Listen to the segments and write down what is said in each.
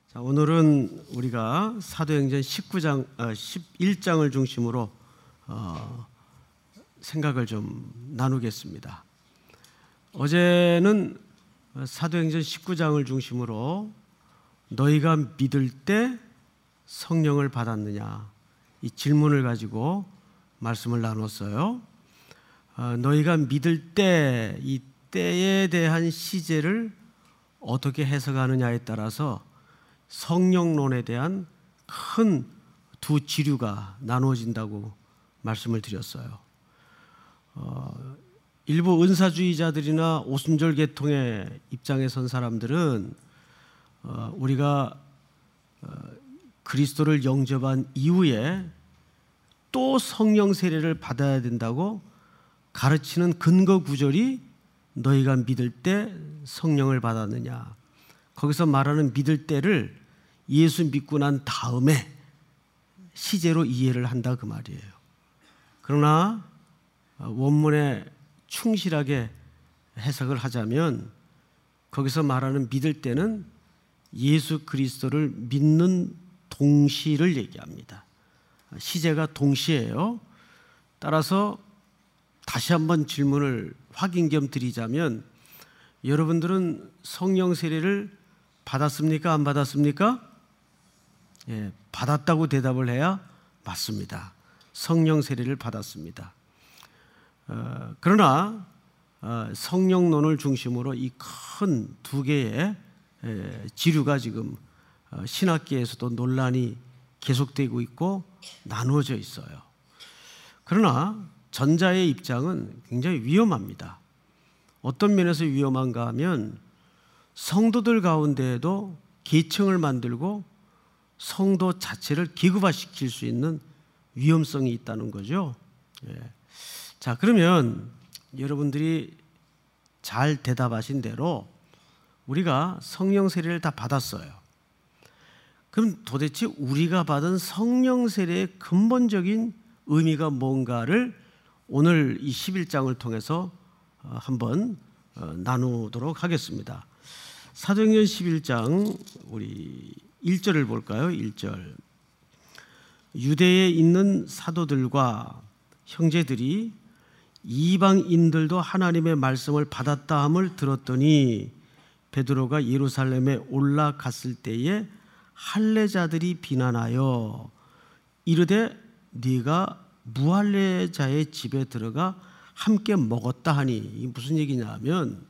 자, 오늘은 우리가 사도행전 11장을 중심으로 생각을 좀 나누겠습니다. 어제는 사도행전 19장을 중심으로 너희가 믿을 때 성령을 받았느냐, 이 질문을 가지고 말씀을 나눴어요. 너희가 믿을 때, 이 때에 대한 시제를 어떻게 해석하느냐에 따라서 성령론에 대한 큰 두 지류가 나누어진다고 말씀을 드렸어요. 일부 은사주의자들이나 오순절 계통의 입장에 선 사람들은 우리가 그리스도를 영접한 이후에 또 성령 세례를 받아야 된다고 가르치는 근거 구절이 너희가 믿을 때 성령을 받았느냐, 거기서 말하는 믿을 때를 예수 믿고 난 다음에 시제로 이해를 한다 그 말이에요. 그러나 원문에 충실하게 해석을 하자면 거기서 말하는 믿을 때는 예수 그리스도를 믿는 동시를 얘기합니다. 시제가 동시예요. 따라서 다시 한번 질문을 확인 겸 드리자면, 여러분들은 성령 세례를 받았습니까? 안 받았습니까? 예, 받았다고 대답을 해야 맞습니다. 성령 세례를 받았습니다. 그러나 성령론을 중심으로 이 큰 두 개의 지류가 지금 신학계에서도 논란이 계속되고 있고 나누어져 있어요. 그러나 전자의 입장은 굉장히 위험합니다. 어떤 면에서 위험한가 하면 성도들 가운데에도 계층을 만들고 성도 자체를 계급화시킬 수 있는 위험성이 있다는 거죠. 예. 자, 그러면 여러분들이 잘 대답하신 대로 우리가 성령 세례를 다 받았어요. 그럼 도대체 우리가 받은 성령 세례의 근본적인 의미가 뭔가를 오늘 이 11장을 통해서 한번 나누도록 하겠습니다. 사도행전 11장 우리 1절을 볼까요? 1절. 유대에 있는 사도들과 형제들이 이방인들도 하나님의 말씀을 받았다 함을 들었더니 베드로가 예루살렘에 올라갔을 때에 할례자들이 비난하여 이르되 네가 무할례자의 집에 들어가 함께 먹었다 하니, 이게 무슨 얘기냐 하면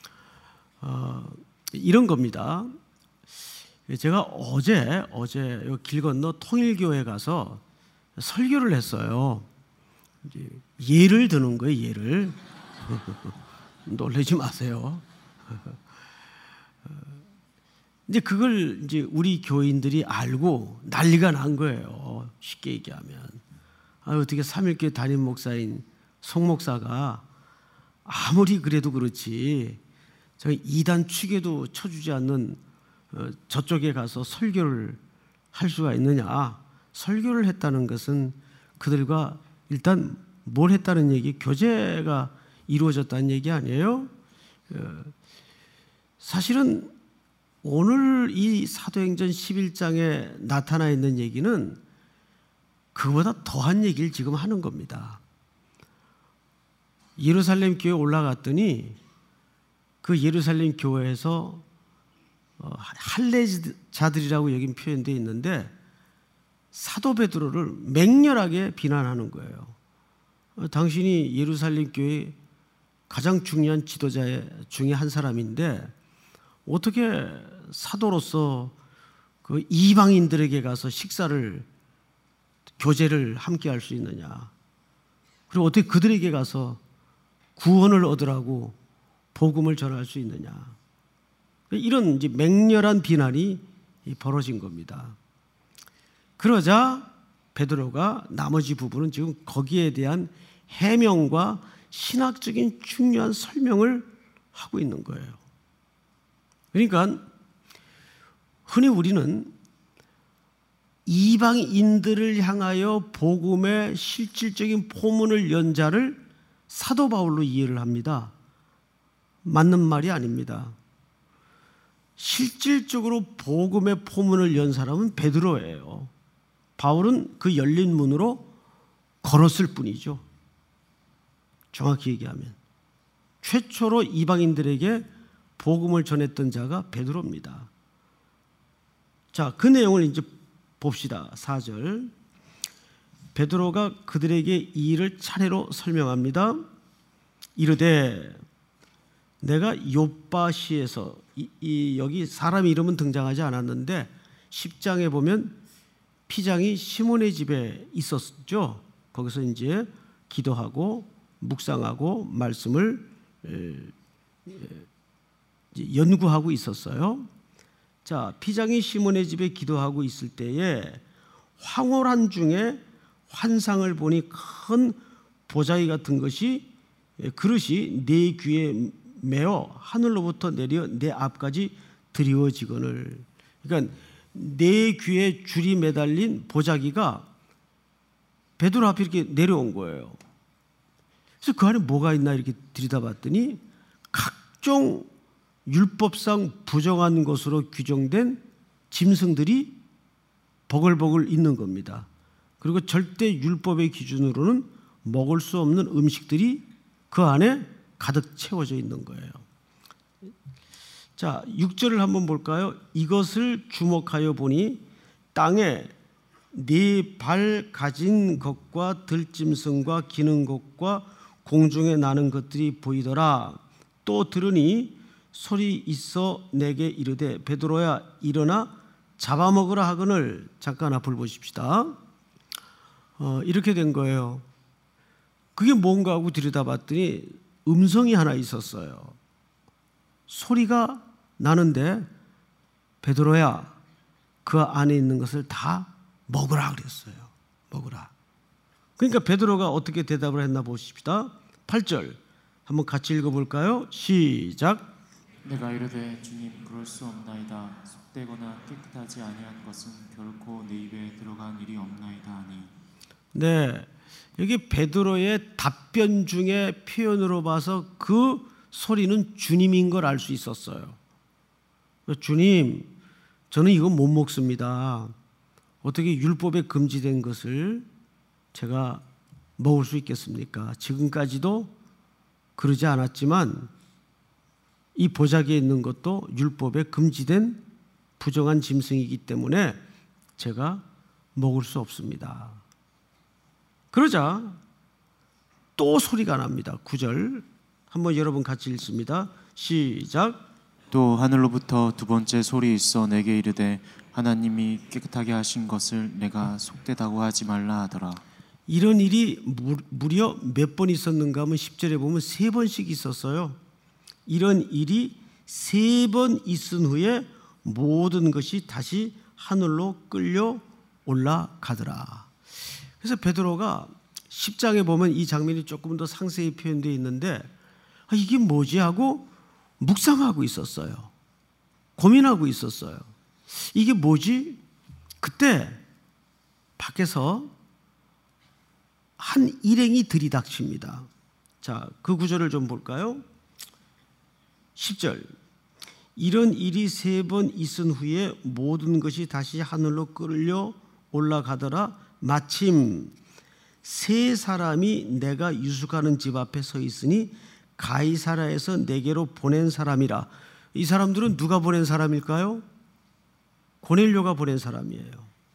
이런 겁니다. 제가 어제 길 건너 통일교회 가서 설교를 했어요. 예를 드는 거예요, 예를. 놀라지 마세요. 이제 그걸 이제 우리 교인들이 알고 난리가 난 거예요. 쉽게 얘기하면. 어떻게 삼일교회 담임 목사인 송 목사가 아무리 그래도 그렇지 저희 이단 축에도 쳐주지 않는 저쪽에 가서 설교를 할 수가 있느냐. 설교를 했다는 것은 그들과 일단 뭘 했다는 얘기, 교제가 이루어졌다는 얘기 아니에요? 사실은 오늘 이 사도행전 11장에 나타나 있는 얘기는 그보다 더한 얘기를 지금 하는 겁니다. 예루살렘 교회에 올라갔더니 그 예루살렘 교회에서 할례자들이라고 여기 표현되어 있는데 사도 베드로를 맹렬하게 비난하는 거예요. 당신이 예루살렘 교회 가장 중요한 지도자 중에 한 사람인데 어떻게 사도로서 그 이방인들에게 가서 식사를, 교제를 함께 할 수 있느냐, 그리고 어떻게 그들에게 가서 구원을 얻으라고 복음을 전할 수 있느냐. 이런 이제 맹렬한 비난이 벌어진 겁니다. 그러자 베드로가 나머지 부분은 지금 거기에 대한 해명과 신학적인 중요한 설명을 하고 있는 거예요. 그러니까 흔히 우리는 이방인들을 향하여 복음의 실질적인 포문을 연 자를 사도 바울로 이해를 합니다. 맞는 말이 아닙니다. 실질적으로 복음의 포문을 연 사람은 베드로예요. 바울은 그 열린 문으로 걸었을 뿐이죠. 정확히 얘기하면 최초로 이방인들에게 복음을 전했던 자가 베드로입니다. 자, 그 내용을 이제 봅시다. 4절. 베드로가 그들에게 이 일을 차례로 설명합니다. 이르되 내가 욥바시에서 여기 사람 이름은 등장하지 않았는데 10장에 보면 피장이 시몬의 집에 있었죠. 거기서 이제 기도하고 묵상하고 말씀을 연구하고 있었어요. 자, 피장이 시몬의 집에 기도하고 있을 때에 황홀한 중에 환상을 보니 큰 보자기 같은 것이 그릇이 네 귀에 매어 하늘로부터 내려 내 앞까지 드리워지거늘. 그러니까 네 귀에 줄이 매달린 보자기가 베드로 앞에 이렇게 내려온 거예요. 그래서 그 안에 뭐가 있나 이렇게 들여다봤더니 각종 율법상 부정한 것으로 규정된 짐승들이 버글버글 있는 겁니다. 그리고 절대 율법의 기준으로는 먹을 수 없는 음식들이 그 안에 가득 채워져 있는 거예요. 자, 6절을 한번 볼까요? 이것을 주목하여 보니 땅에 네 발 가진 것과 들짐승과 기는 것과 공중에 나는 것들이 보이더라. 또 들으니 소리 있어 내게 이르되 베드로야 일어나 잡아먹으라 하거늘. 잠깐 앞을 보십시다. 이렇게 된 거예요. 그게 뭔가 하고 들여다봤더니 음성이 하나 있었어요. 소리가 나는데 베드로야 그 안에 있는 것을 다 먹으라 그랬어요. 먹으라. 그러니까 베드로가 어떻게 대답을 했나 보십시다. 8절 한번 같이 읽어볼까요? 시작. 내가 이르되 주님 그럴 수 없나이다. 속되거나 깨끗하지 아니한 것은 결코 내 입에 들어간 일이 없나이다 하니. 네, 여기 베드로의 답변 중에 표현으로 봐서 그 소리는 주님인 걸 알 수 있었어요. 주님, 저는 이거 못 먹습니다. 어떻게 율법에 금지된 것을 제가 먹을 수 있겠습니까? 지금까지도 그러지 않았지만 이 보자기에 있는 것도 율법에 금지된 부정한 짐승이기 때문에 제가 먹을 수 없습니다. 그러자 또 소리가 납니다. 9절 한번 여러분 같이 읽습니다. 시작. 또 하늘로부터 두 번째 소리 있어 내게 이르되 하나님이 깨끗하게 하신 것을 내가 속되다고 하지 말라 하더라. 이런 일이 무려 몇 번 있었는가 하면 10절에 보면 3번씩 있었어요. 이런 일이 3번 있은 후에 모든 것이 다시 하늘로 끌려 올라가더라. 그래서 베드로가 10장에 보면 이 장면이 조금 더 상세히 표현되어 있는데 이게 뭐지 하고 묵상하고 있었어요. 고민하고 있었어요. 이게 뭐지? 그때 밖에서 한 일행이 들이닥칩니다. 자, 그 구절을 좀 볼까요? 10절. 이런 일이 3번 있은 후에 모든 것이 다시 하늘로 끌려 올라가더라. 마침 3사람이 내가 유숙하는 집 앞에 서 있으니 가이사랴에서 내게로 보낸 사람이라. 이 사람들은 누가 보낸 사람일까요? 고넬료가 보낸 사람이에요.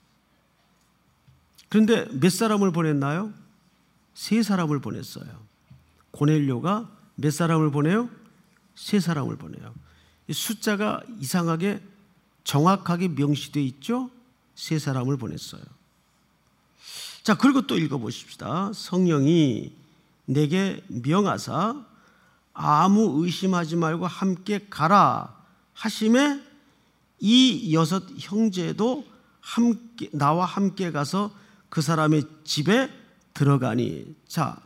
그런데 몇 사람을 보냈나요? 3사람을 보냈어요. 고넬료가 몇 사람을 보내요? 3사람을 보내요. 숫자가 이상하게 정확하게 명시되어 있죠? 3사람을 보냈어요. 자, 그리고 또 읽어보십시다. 성령이 내게 명하사 아무 의심하지 말고 함께 가라 하심에 이 6 형제도 함께 나와 함께 가서 그 사람의 집에 들어가니. 자,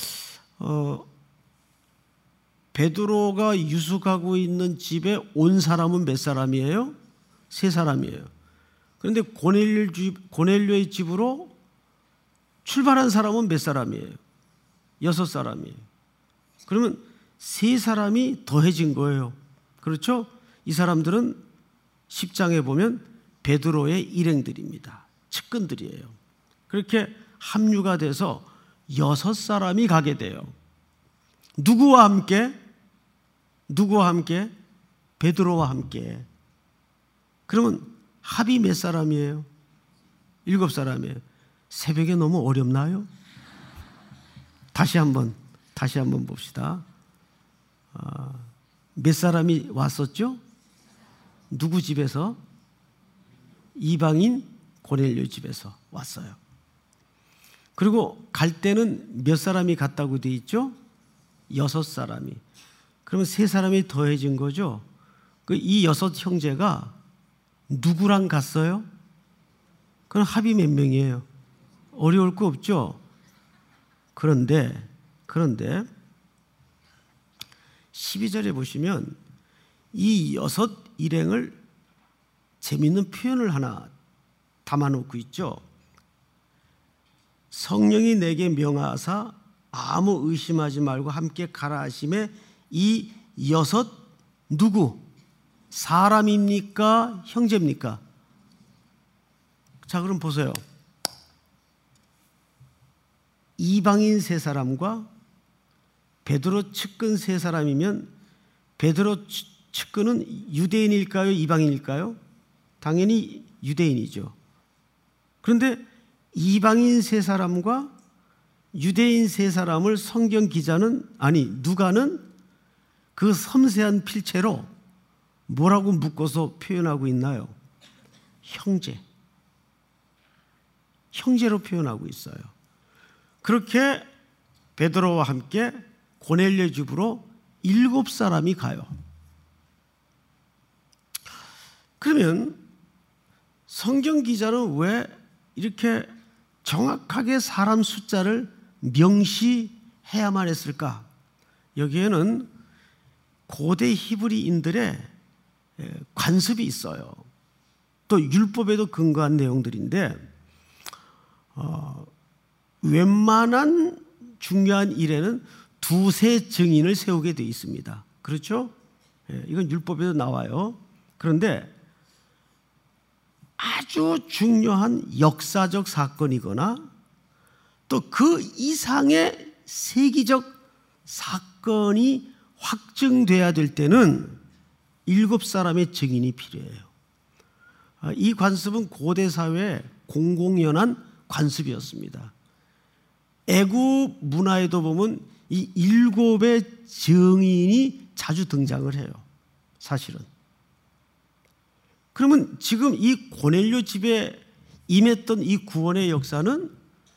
베드로가 유숙하고 있는 집에 온 사람은 몇 사람이에요? 3사람이에요. 그런데 고넬료의 집으로 출발한 사람은 몇 사람이에요? 6사람이에요. 그러면 3사람이 더해진 거예요. 그렇죠? 이 사람들은 10장에 보면 베드로의 일행들입니다. 측근들이에요. 그렇게 합류가 돼서 6사람이 가게 돼요. 누구와 함께? 누구와 함께? 베드로와 함께. 그러면 합이 몇 사람이에요? 7사람이에요. 새벽에 너무 어렵나요? 다시 한번 봅시다. 몇 사람이 왔었죠? 누구 집에서? 이방인 고넬료 집에서 왔어요. 그리고 갈 때는 몇 사람이 갔다고 돼 있죠? 6사람이. 그러면 3사람이 더해진 거죠? 이 6 형제가 누구랑 갔어요? 그럼 합이 몇 명이에요? 어려울 거 없죠? 그런데 12절에 보시면 이 6 일행을 재미있는 표현을 하나 담아놓고 있죠. 성령이 내게 명하사 아무 의심하지 말고 함께 가라 하심에 이 6 누구? 사람입니까? 형제입니까? 자, 그럼 보세요. 이방인 3사람과 베드로 측근 3사람이면 베드로 측근은 유대인일까요? 이방인일까요? 당연히 유대인이죠. 그런데 이방인 3사람과 유대인 3사람을 성경 기자는, 누가는 그 섬세한 필체로 뭐라고 묶어서 표현하고 있나요? 형제로 표현하고 있어요. 그렇게 베드로와 함께 고넬료 집으로 7사람이 가요. 그러면 성경 기자는 왜 이렇게 정확하게 사람 숫자를 명시해야만 했을까? 여기에는 고대 히브리인들의 관습이 있어요. 또 율법에도 근거한 내용들인데 웬만한 중요한 일에는 2-3 증인을 세우게 되어 있습니다. 그렇죠? 이건 율법에도 나와요. 그런데 아주 중요한 역사적 사건이거나 또 그 이상의 세기적 사건이 확증돼야 될 때는 7사람의 증인이 필요해요. 이 관습은 고대 사회의 공공연한 관습이었습니다. 애국 문화에도 보면 이 7의 증인이 자주 등장을 해요. 사실은. 그러면 지금 이 고넬료 집에 임했던 이 구원의 역사는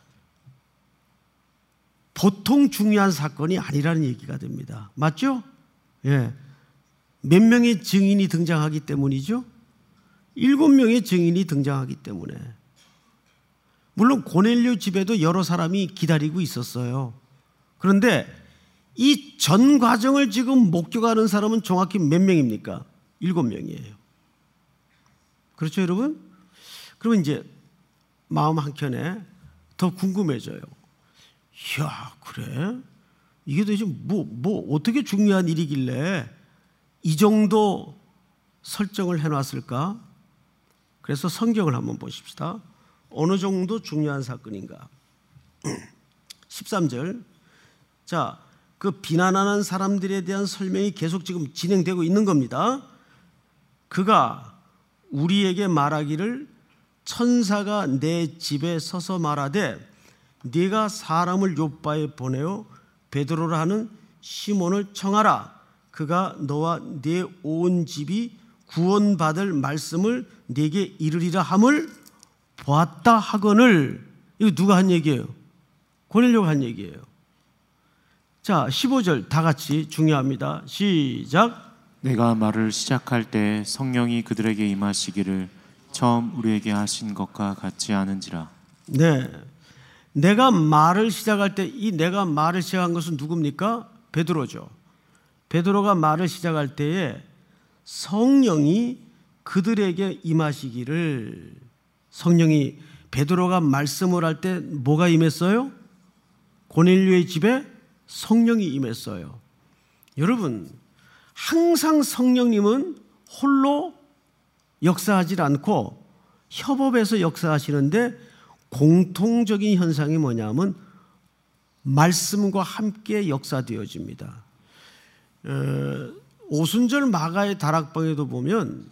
보통 중요한 사건이 아니라는 얘기가 됩니다. 맞죠? 예. 몇 명의 증인이 등장하기 때문이죠? 7명의 증인이 등장하기 때문에. 물론 고넬료 집에도 여러 사람이 기다리고 있었어요. 그런데 이 전 과정을 지금 목격하는 사람은 정확히 몇 명입니까? 7명이에요. 그렇죠, 여러분? 그러면 이제 마음 한켠에 더 궁금해져요. 이야, 그래? 이게 도대체 뭐 어떻게 중요한 일이길래 이 정도 설정을 해놨을까? 그래서 성경을 한번 보십시다. 어느 정도 중요한 사건인가? 13절. 자, 그 비난하는 사람들에 대한 설명이 계속 지금 진행되고 있는 겁니다. 그가 우리에게 말하기를 천사가 내 집에 서서 말하되 네가 사람을 요바에 보내어 베드로라 하는 시몬을 청하라. 그가 너와 네 온 집이 구원받을 말씀을 네게 이르리라 함을 보았다 하거늘. 이거 누가 한 얘기예요? 고넬료가 한 얘기예요. 자, 15절 다 같이 중요합니다. 시작. 내가 말을 시작할 때 성령이 그들에게 임하시기를 처음 우리에게 하신 것과 같지 않은지라. 네, 내가 말을 시작할 때 이 내가 말을 시작한 것은 누굽니까? 베드로죠. 베드로가 말을 시작할 때에 성령이 그들에게 임하시기를. 성령이 베드로가 말씀을 할 때 뭐가 임했어요? 고넬료의 집에 성령이 임했어요. 여러분, 항상 성령님은 홀로 역사하지 않고 협업해서 역사하시는데 공통적인 현상이 뭐냐면 말씀과 함께 역사되어집니다. 오순절 마가의 다락방에도 보면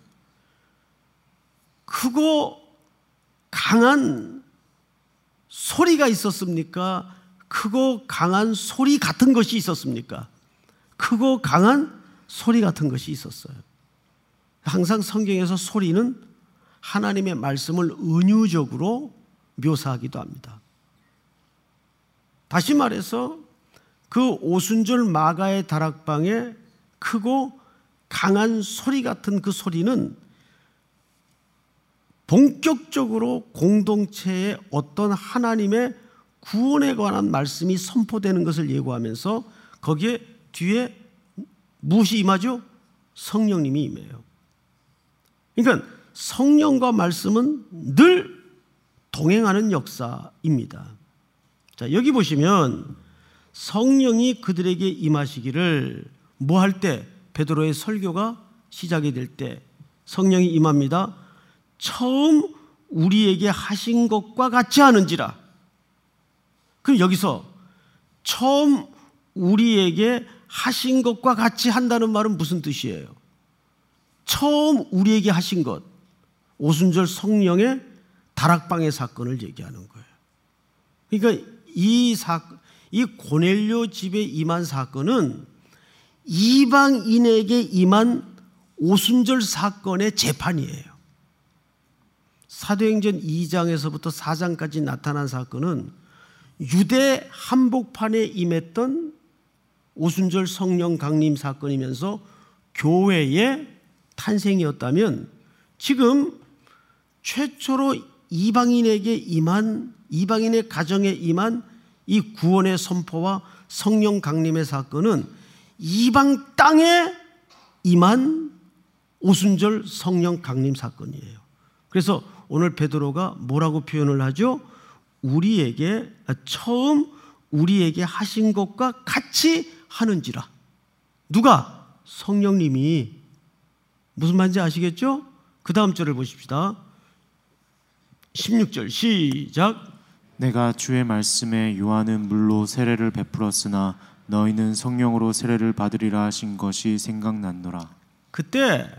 크고 강한 소리가 있었습니까? 크고 강한 소리 같은 것이 있었습니까? 크고 강한 소리 같은 것이 있었어요. 항상 성경에서 소리는 하나님의 말씀을 은유적으로 묘사하기도 합니다. 다시 말해서 그 오순절 마가의 다락방에 크고 강한 소리 같은 그 소리는 본격적으로 공동체에 어떤 하나님의 구원에 관한 말씀이 선포되는 것을 예고하면서 거기에 뒤에 무엇이 임하죠? 성령님이 임해요. 그러니까 성령과 말씀은 늘 동행하는 역사입니다. 자, 여기 보시면 성령이 그들에게 임하시기를 뭐 할 때? 베드로의 설교가 시작이 될 때 성령이 임합니다. 처음 우리에게 하신 것과 같이 하는지라. 그럼 여기서 처음 우리에게 하신 것과 같이 한다는 말은 무슨 뜻이에요? 처음 우리에게 하신 것, 오순절 성령의 다락방의 사건을 얘기하는 거예요. 그러니까 이 고넬료 집에 임한 사건은 이방인에게 임한 오순절 사건의 재판이에요. 사도행전 2장에서부터 4장까지 나타난 사건은 유대 한복판에 임했던 오순절 성령 강림 사건이면서 교회의 탄생이었다면 지금 최초로 이방인에게 임한, 이방인의 가정에 임한 이 구원의 선포와 성령 강림의 사건은 이방 땅에 임한 오순절 성령 강림 사건이에요. 그래서 오늘 베드로가 뭐라고 표현을 하죠? 처음 우리에게 하신 것과 같이 하는지라. 누가? 성령님이. 무슨 말인지 아시겠죠? 그 다음 절을 보십시다. 16절 시작. 내가 주의 말씀에 요한은 물로 세례를 베풀었으나 너희는 성령으로 세례를 받으리라 하신 것이 생각났노라. 그때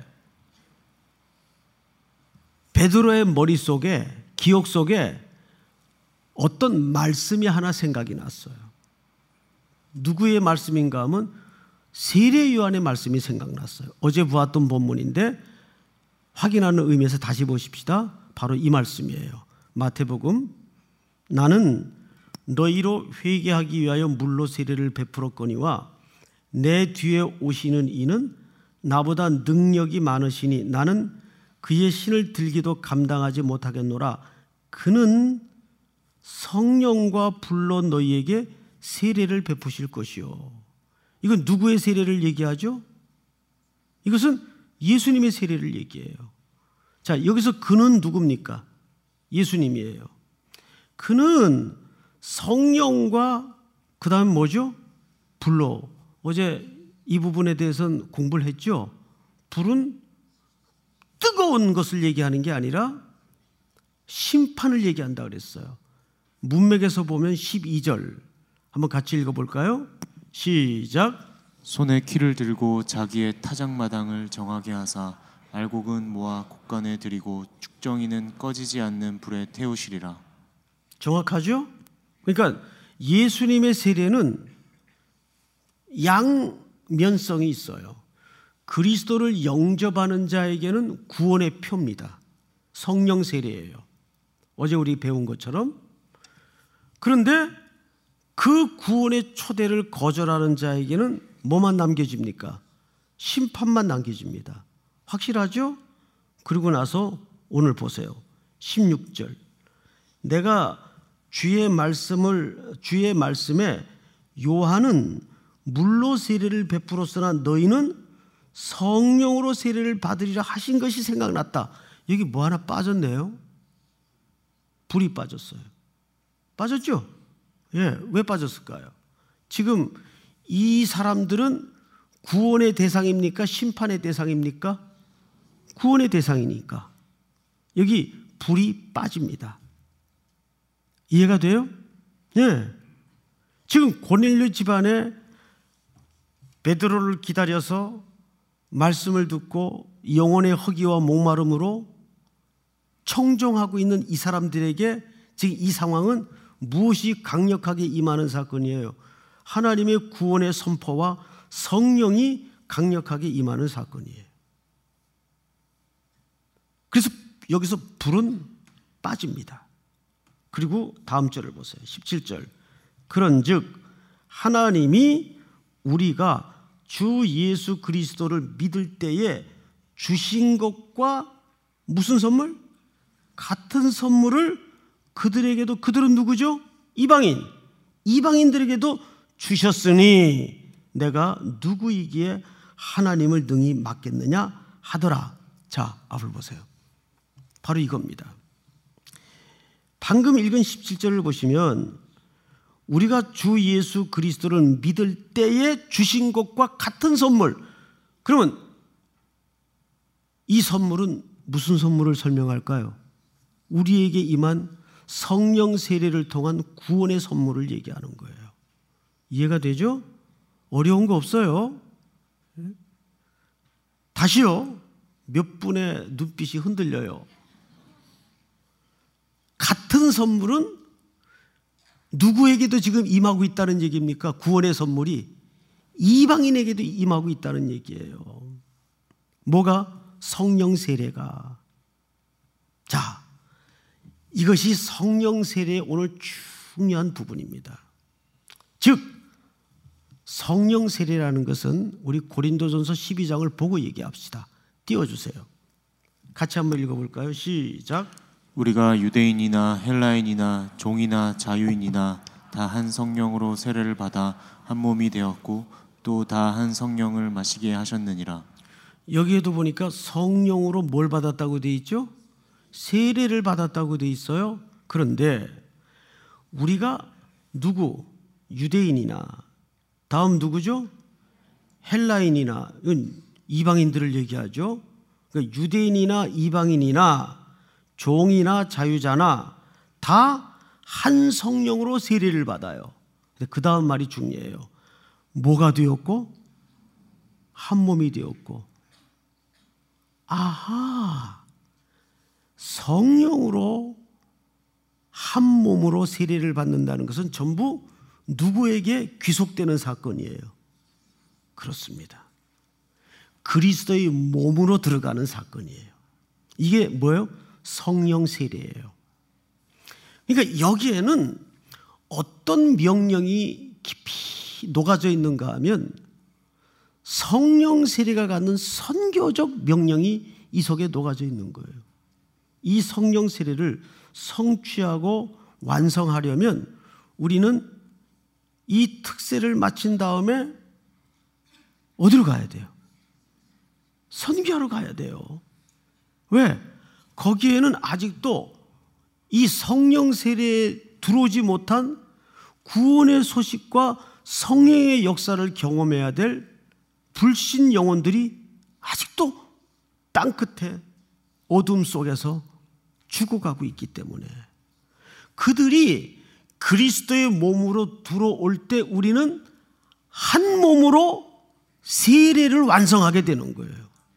베드로의 머릿속에, 기억 속에 어떤 말씀이 하나 생각이 났어요. 누구의 말씀인가 하면 세례 요한의 말씀이 생각났어요. 어제 보았던 본문인데 확인하는 의미에서 다시 보십시다. 바로 이 말씀이에요. 마태복음, 나는 너희로 회개하기 위하여 물로 세례를 베풀었거니와 내 뒤에 오시는 이는 나보다 능력이 많으시니 나는 그의 신을 들기도 감당하지 못하겠노라. 그는 성령과 불로 너희에게 세례를 베푸실 것이요. 이건 누구의 세례를 얘기하죠? 이것은 예수님의 세례를 얘기해요. 자, 여기서 그는 누굽니까? 예수님이에요. 그는 성령과 그 다음에 뭐죠? 불로. 어제 이 부분에 대해서는 공부를 했죠. 불은 뜨거운 것을 얘기하는 게 아니라 심판을 얘기한다 그랬어요. 문맥에서 보면 12절 한번 같이 읽어볼까요? 시작. 손에 키를 들고 자기의 타작마당을 정하게 하사 알곡은 모아 곳간에 들이고 축정이는 꺼지지 않는 불에 태우시리라. 정확하죠? 그러니까 예수님의 세례는 양면성이 있어요. 그리스도를 영접하는 자에게는 구원의 표입니다. 성령 세례예요. 어제 우리 배운 것처럼. 그런데 그 구원의 초대를 거절하는 자에게는 뭐만 남겨집니까? 심판만 남겨집니다. 확실하죠? 그리고 나서 오늘 보세요. 16절. 내가 주의 말씀에 요한은 물로 세례를 베풀었으나 너희는 성령으로 세례를 받으리라 하신 것이 생각났다. 여기 뭐 하나 빠졌네요. 불이 빠졌어요. 빠졌죠? 예, 왜 빠졌을까요? 지금 이 사람들은 구원의 대상입니까? 심판의 대상입니까? 구원의 대상이니까 여기 불이 빠집니다. 이해가 돼요? 네. 지금 고넬료 집안에 베드로를 기다려서 말씀을 듣고 영혼의 허기와 목마름으로 청종하고 있는 이 사람들에게 지금 이 상황은 무엇이 강력하게 임하는 사건이에요? 하나님의 구원의 선포와 성령이 강력하게 임하는 사건이에요. 그래서 여기서 불은 빠집니다. 그리고 다음 절을 보세요. 17절. 그런즉 하나님이 우리가 주 예수 그리스도를 믿을 때에 주신 것과 무슨 선물? 같은 선물을 그들에게도, 그들은 누구죠? 이방인. 이방인들에게도 주셨으니 내가 누구이기에 하나님을 능히 맡겠느냐 하더라. 자, 앞을 보세요. 바로 이겁니다. 방금 읽은 17절을 보시면 우리가 주 예수 그리스도를 믿을 때에 주신 것과 같은 선물. 그러면 이 선물은 무슨 선물을 설명할까요? 우리에게 임한 성령 세례를 통한 구원의 선물을 얘기하는 거예요. 이해가 되죠? 어려운 거 없어요. 다시요. 몇 분의 눈빛이 흔들려요. 같은 선물은 누구에게도 지금 임하고 있다는 얘기입니까? 구원의 선물이 이방인에게도 임하고 있다는 얘기예요. 뭐가? 성령 세례가. 자, 이것이 성령 세례의 오늘 중요한 부분입니다. 즉 성령 세례라는 것은 우리 고린도전서 12장을 보고 얘기합시다. 띄워주세요. 같이 한번 읽어볼까요? 시작. 우리가 유대인이나 헬라인이나 종이나 자유인이나 다 한 성령으로 세례를 받아 한 몸이 되었고 또 다 한 성령을 마시게 하셨느니라. 여기에도 보니까 성령으로 뭘 받았다고 돼 있죠? 세례를 받았다고 돼 있어요. 그런데 우리가 누구? 유대인이나, 다음 누구죠? 헬라인이나, 이건 이방인들을 얘기하죠. 그러니까 유대인이나 이방인이나 종이나 자유자나 다 한 성령으로 세례를 받아요. 그 다음 말이 중요해요. 뭐가 되었고? 한 몸이 되었고. 아하, 성령으로 한 몸으로 세례를 받는다는 것은 전부 누구에게 귀속되는 사건이에요? 그렇습니다. 그리스도의 몸으로 들어가는 사건이에요. 이게 뭐예요? 성령 세례예요. 그러니까 여기에는 어떤 명령이 깊이 녹아져 있는가 하면 성령 세례가 갖는 선교적 명령이 이 속에 녹아져 있는 거예요. 이 성령 세례를 성취하고 완성하려면 우리는 이 특세를 마친 다음에 어디로 가야 돼요? 선교하러 가야 돼요. 왜? 거기에는 아직도 이 성령 세례에 들어오지 못한 구원의 소식과 성령의 역사를 경험해야 될 불신 영혼들이 아직도 땅끝에 어둠 속에서 죽어가고 있기 때문에 그들이 그리스도의 몸으로 들어올 때 우리는 한 몸으로 세례를 완성하게 되는 거예요.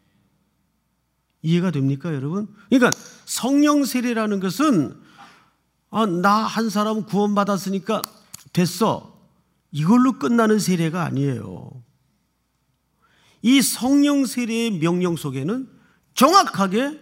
이해가 됩니까, 여러분? 그러니까 성령 세례라는 것은 나 한 사람 구원받았으니까 됐어. 이걸로 끝나는 세례가 아니에요. 이 성령 세례의 명령 속에는 정확하게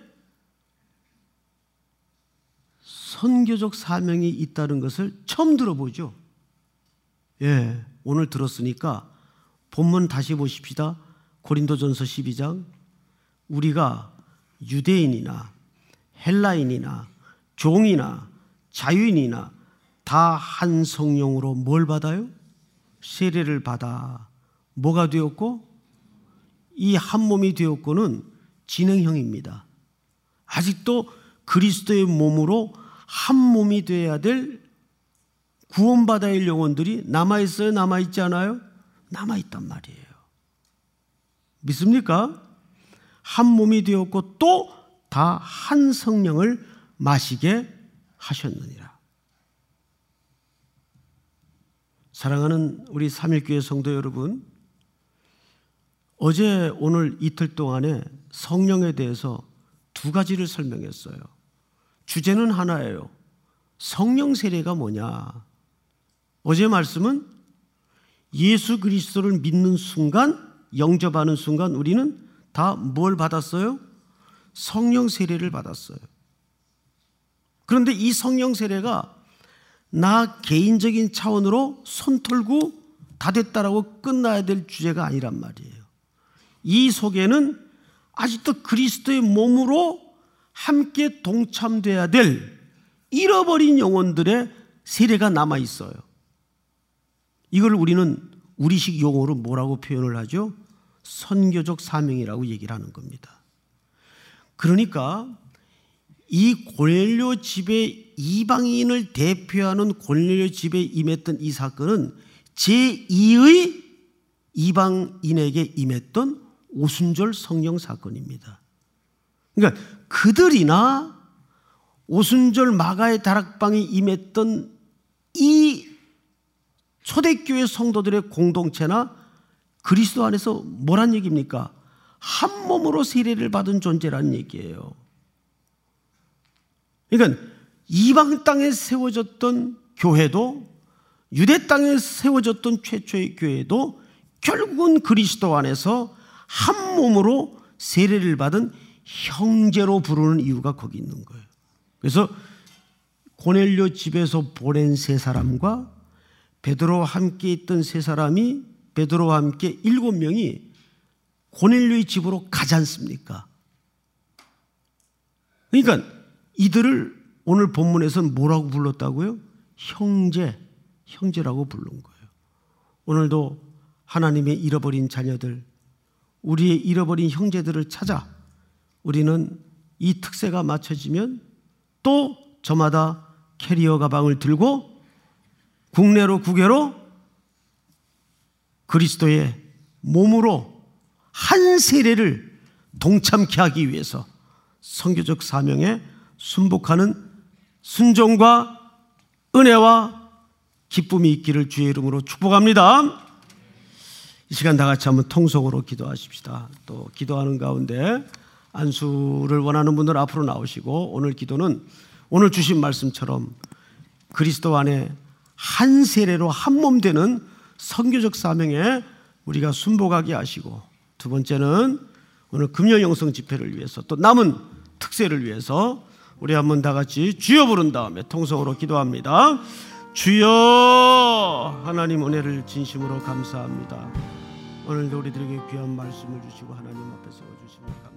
선교적 사명이 있다는 것을 처음 들어보죠. 예, 오늘 들었으니까 본문 다시 보십시다. 고린도전서 12장. 우리가 유대인이나 헬라인이나 종이나 자유인이나 다 한 성령으로 뭘 받아요? 세례를 받아. 뭐가 되었고? 이 한 몸이 되었고는 진행형입니다. 아직도 그리스도의 몸으로 한 몸이 되어야 될 구원받아야 할 영혼들이 남아있어요? 남아있지 않아요? 남아있단 말이에요. 믿습니까? 한 몸이 되었고 또 다 한 성령을 마시게 하셨느니라. 사랑하는 우리 삼일교회 성도 여러분, 어제 오늘 이틀 동안에 성령에 대해서 두 가지를 설명했어요. 주제는 하나예요. 성령 세례가 뭐냐? 어제 말씀은 예수 그리스도를 믿는 순간, 영접하는 순간 우리는 다 뭘 받았어요? 성령 세례를 받았어요. 그런데 이 성령 세례가 나 개인적인 차원으로 손 털고 다 됐다라고 끝나야 될 주제가 아니란 말이에요. 이 속에는 아직도 그리스도의 몸으로 함께 동참돼야 될 잃어버린 영혼들의 세례가 남아 있어요. 이걸 우리는 우리식 용어로 뭐라고 표현을 하죠? 선교적 사명이라고 얘기를 하는 겁니다. 그러니까 이 고넬료 집에 이방인을 대표하는 고넬료 집에 임했던 이 사건은 제2의 이방인에게 임했던 오순절 성령 사건입니다. 그러니까 그들이나 오순절 마가의 다락방에 임했던 이 초대교회 성도들의 공동체나 그리스도 안에서 뭐란 얘기입니까? 한 몸으로 세례를 받은 존재라는 얘기예요. 그러니까 이방 땅에 세워졌던 교회도, 유대 땅에 세워졌던 최초의 교회도 결국은 그리스도 안에서 한 몸으로 세례를 받은 형제로 부르는 이유가 거기 있는 거예요. 그래서 고넬료 집에서 보낸 세 사람과 베드로와 함께 있던 세 사람이, 베드로와 함께 7명이 고넬료의 집으로 가지 않습니까? 그러니까 이들을 오늘 본문에서는 뭐라고 불렀다고요? 형제라고 부른 거예요. 오늘도 하나님의 잃어버린 자녀들, 우리의 잃어버린 형제들을 찾아 우리는 이 특세가 맞춰지면 또 저마다 캐리어 가방을 들고 국내로 국외로 그리스도의 몸으로 한 세례를 동참케 하기 위해서 선교적 사명에 순복하는 순종과 은혜와 기쁨이 있기를 주의 이름으로 축복합니다. 이 시간 다 같이 한번 통성으로 기도하십시다. 또 기도하는 가운데 안수를 원하는 분들 앞으로 나오시고, 오늘 기도는 오늘 주신 말씀처럼 그리스도 안에 한 세례로 한 몸 되는 선교적 사명에 우리가 순복하게 하시고, 두 번째는 오늘 금요 영성 집회를 위해서 또 남은 특세를 위해서 우리 한번 다 같이 주여 부른 다음에 통성으로 기도합니다. 주여, 하나님 은혜를 진심으로 감사합니다. 오늘도 우리들에게 귀한 말씀을 주시고 하나님 앞에 세워주십니다.